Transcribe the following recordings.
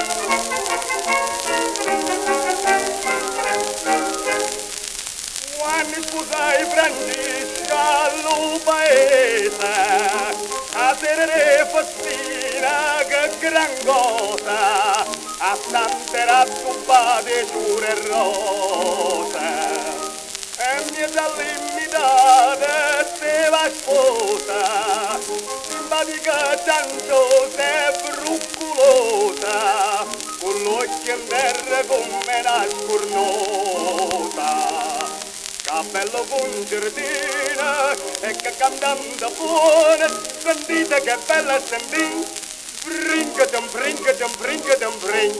Quando sposai Francesca al paese, a tenere festina che gran cosa, a tante rattubate giure e rose. E mi dall'imitate steva sposa, simpatica cianciosa e frucculosa, con l'occhio in terra come una scurnosa. Cappello concertina e che cantando buona, sentite che bella sentì, brincatam, brincatam, brincatam, brin.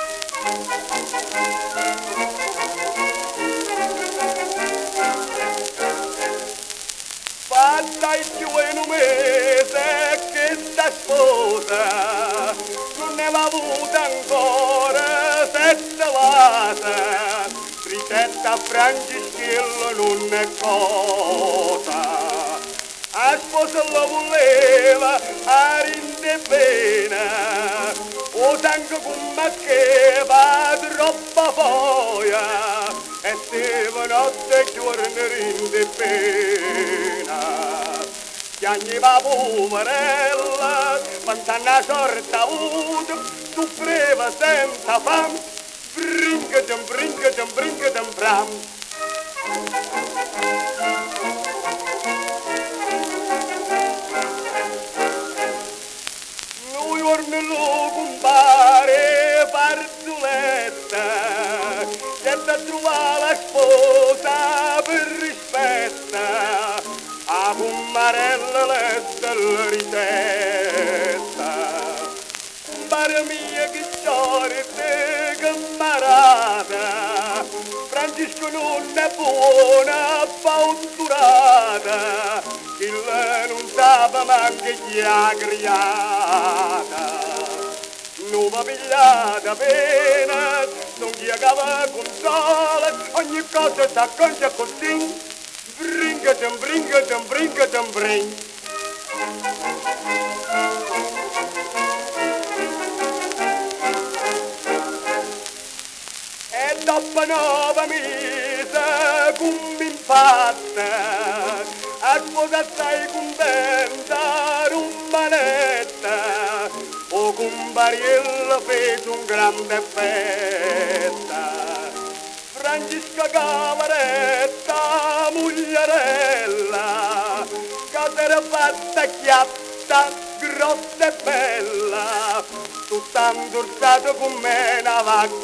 Fatta più in un mese che sta sposa, non ne va avuta ancora 7 vate. Ricetta Franceschillo non è cosa, a sposa lo voleva a rinde bene, o sangue come che va troppa foia, e stava notte e giorno rinde pena. Piangeva poverella, quanta una sorta avuta, soffriva senza fame, brincatam, brincatam, brincatam, bram. Noi ornello compare Farzuletta, che da trovare la sposa per rispetta, a commarella letta la ricetta. Compare mia che sorte camarata, Francesco non è buona fautturata, il non sapeva manche chi ha criata. Non va pigliata bene, non chi acaba consola, ogni cosa sta concia così, brincatam, brincatam, brincatam, brin. E dopo 9 mesi come infatta, a sposa stai contenta, rumanetta, o compariello fece un grande festa. Francesca Cavaretta, mogliarella, che s'era fatta chiatta, grossa e bella, tutta indorsata come una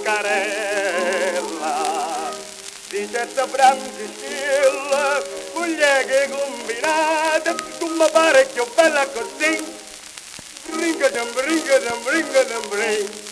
vaccarella. Di certa Francescilla, moglie che combinata, come parecchio bella così, brincatam, brincatam, brincatam, brin.